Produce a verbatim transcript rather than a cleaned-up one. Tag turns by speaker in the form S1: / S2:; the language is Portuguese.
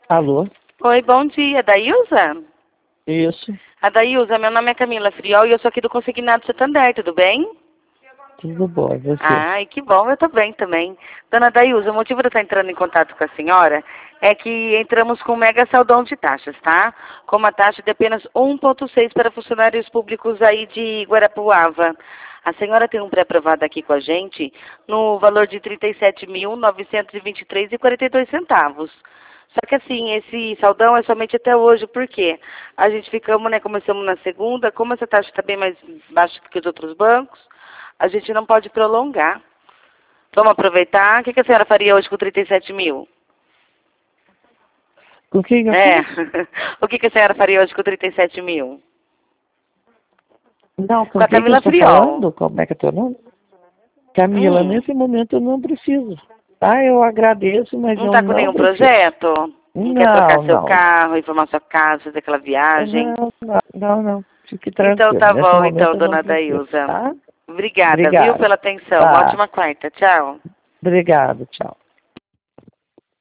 S1: Alô?
S2: Oi, bom dia, Daílza?
S1: Isso.
S2: A Daílza, meu nome é Camila Friol e eu sou aqui do Consignado Santander, tudo bem?
S1: Tudo bom, e você?
S2: Ai, que bom, eu tô bem também. Dona Daílza, o motivo de eu estar entrando em contato com a senhora é que entramos com um mega saldão de taxas, tá? Com uma taxa de apenas um vírgula seis para funcionários públicos aí de Guarapuava. A senhora tem um pré-aprovado aqui com a gente no valor de trinta e sete mil, novecentos e vinte e três reais e quarenta e dois centavos. Só que assim, esse saldão é somente até hoje, por quê? A gente ficamos, né, começamos na segunda, como essa taxa está bem mais baixa do que os outros bancos, a gente não pode prolongar. Vamos aproveitar. O que, que a senhora faria hoje com trinta e sete mil?
S1: Com quem eu
S2: É.
S1: faço?
S2: O que, que a senhora faria hoje com trinta e sete mil?
S1: Não, com,
S2: Com a
S1: quem que eu
S2: Camila
S1: estou
S2: Friol.
S1: falando? Como é que é teu nome? Camila,
S2: Hum.
S1: nesse momento eu não preciso. Tá, eu agradeço, mas
S2: Não
S1: eu
S2: está com
S1: não
S2: nenhum
S1: preciso.
S2: projeto? Não quer trocar
S1: Não,
S2: seu
S1: não, não.
S2: carro, informar sua casa, fazer aquela viagem?
S1: Não, não, não, não. Fique
S2: Então
S1: tranquilo.
S2: tá
S1: Nesse
S2: bom, então,
S1: momento eu não
S2: dona
S1: preciso,
S2: Daílza.
S1: tá?
S2: Obrigada, viu,
S1: Obrigado.
S2: pela atenção. Uma
S1: Tá.
S2: ótima quarta. Tchau.
S1: Obrigado, tchau.